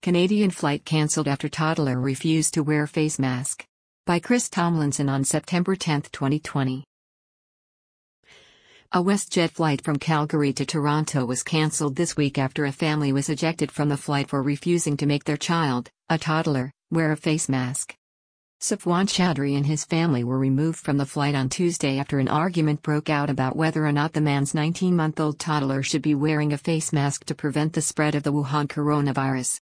Canadian flight cancelled after toddler refused to wear face mask. By Chris Tomlinson on September 10, 2020. A WestJet flight from Calgary to Toronto was cancelled this week after a family was ejected from the flight for refusing to make their child, a toddler, wear a face mask. Safwan Chaudhry and his family were removed from the flight on Tuesday after an argument broke out about whether or not the man's 19-month-old toddler should be wearing a face mask to prevent the spread of the Wuhan coronavirus.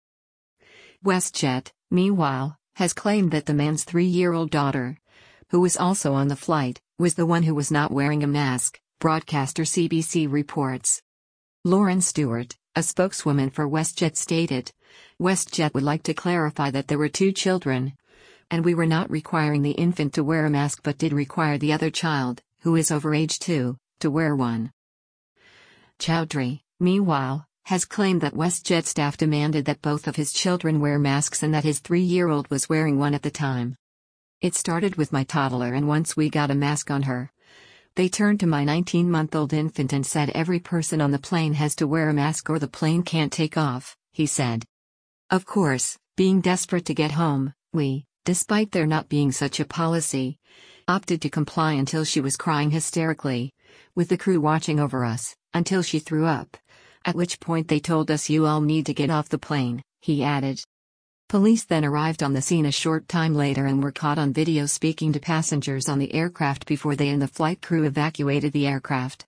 WestJet, meanwhile, has claimed that the man's 3-year-old daughter, who was also on the flight, was the one who was not wearing a mask, broadcaster CBC reports. Lauren Stewart, a spokeswoman for WestJet stated, "WestJet would like to clarify that there were 2 children, and we were not requiring the infant to wear a mask but did require the other child, who is over age 2, to wear one." Chaudhry, meanwhile, has claimed that WestJet staff demanded that both of his children wear masks and that his 3-year-old was wearing one at the time. "It started with my toddler, and once we got a mask on her, they turned to my 19-month-old infant and said every person on the plane has to wear a mask or the plane can't take off," he said. "Of course, being desperate to get home, we, despite there not being such a policy, opted to comply until she was crying hysterically, with the crew watching over us, until she threw up. At which point they told us you all need to get off the plane," he added. Police then arrived on the scene a short time later and were caught on video speaking to passengers on the aircraft before they and the flight crew evacuated the aircraft.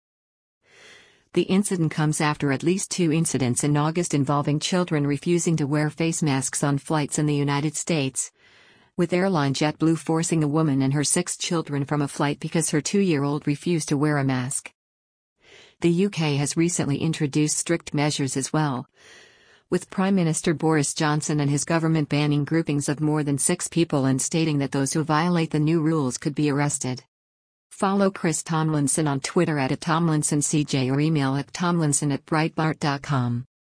The incident comes after at least 2 incidents in August involving children refusing to wear face masks on flights in the United States, with airline JetBlue forcing a woman and her 6 children from a flight because her 2-year-old refused to wear a mask. The UK has recently introduced strict measures as well, with Prime Minister Boris Johnson and his government banning groupings of more than 6 people and stating that those who violate the new rules could be arrested. Follow Chris Tomlinson on Twitter @TomlinsonCJ or email at tomlinson@breitbart.com.